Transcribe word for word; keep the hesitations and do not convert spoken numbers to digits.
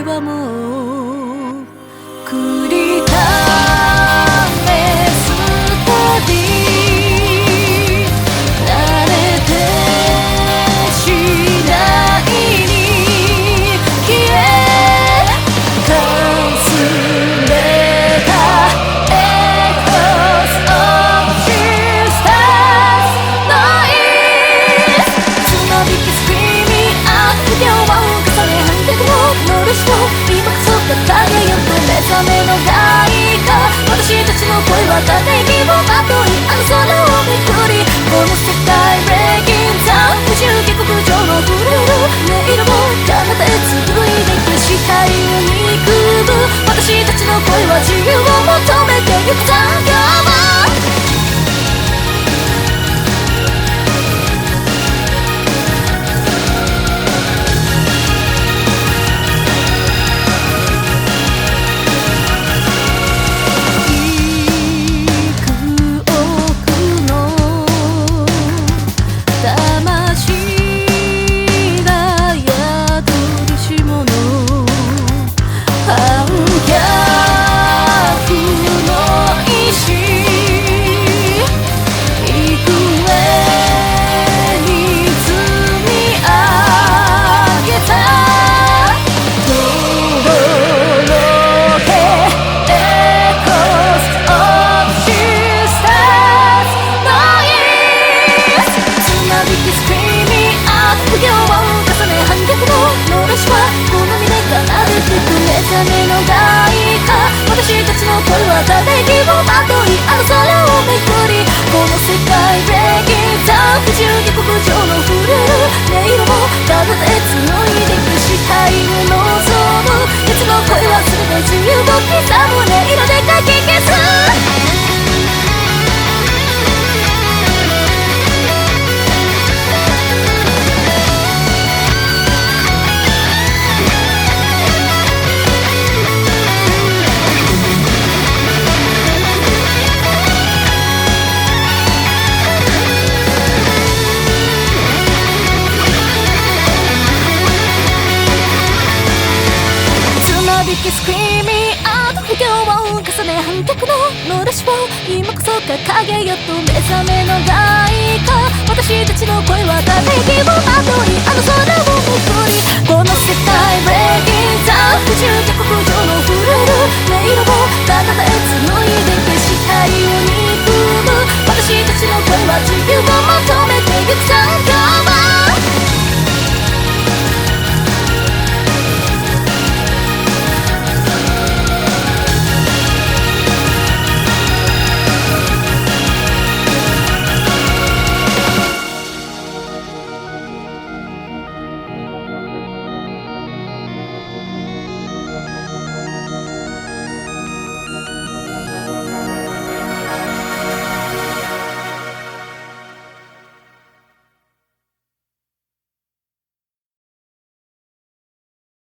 はもう繰り返すたび慣れて次第に消えかすれた Echoes of Sisters Noise つまびき Screaming Out 不協和を重ね反逆のノリスを今こそが影よく目覚めの外貨私たちの声はため息をまといあの空をめくりこの世界 Breaking Down 不自由下克上の震える音色もやがて紡いでいく視界を憎む私たちの声は自由を求めてゆく残響も目覚めの外貨私たちの声はため息をまといあの空をめくりこの世界 Breaking Down 不自由下克上の震える音色もただで紡いでいく視界を望む別の声は全て自由を刻む音色でかき消すスクリーミーアート不協和を重ね反逆ののろしを今こそが影よと目覚めの外貨私たちの声はため息をまといあの空をめくりこの世界 Breaking